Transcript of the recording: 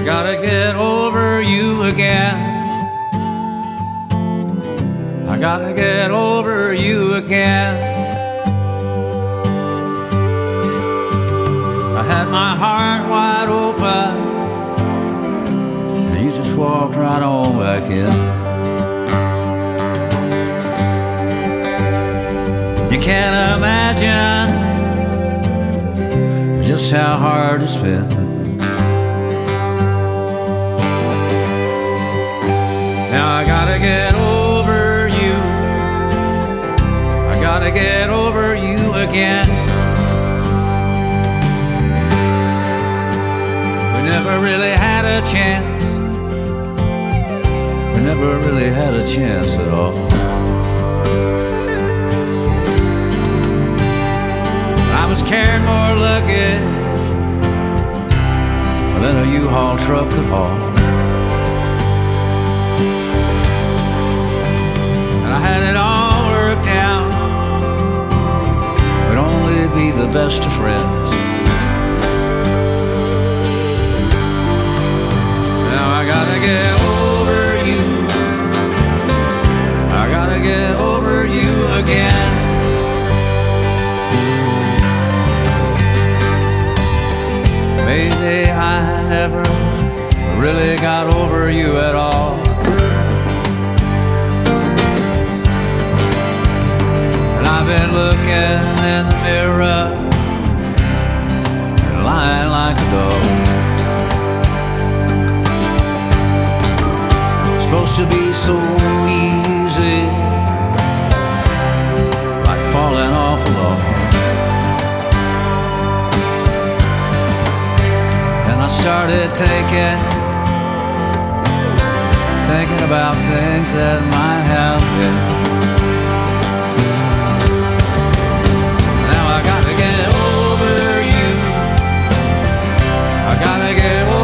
I gotta get over you again. I gotta get over you again. I had my heart wide open, and you just walked right on back in. You can't imagine just how hard it's been. Now I gotta get over you. I gotta get over you again. We never really had a chance. We never really had a chance at all. I was carrying more luggage than a U-Haul truck could haul. I had it all worked out. We'd only be the best of friends. Now I gotta get over you. I gotta get over you again. Maybe I never really got over you at all. I've been looking in the mirror and lying like a dog. It's supposed to be so easy, like falling off a log. And I started thinking about things that might have been. I gotta get over you. I gotta get over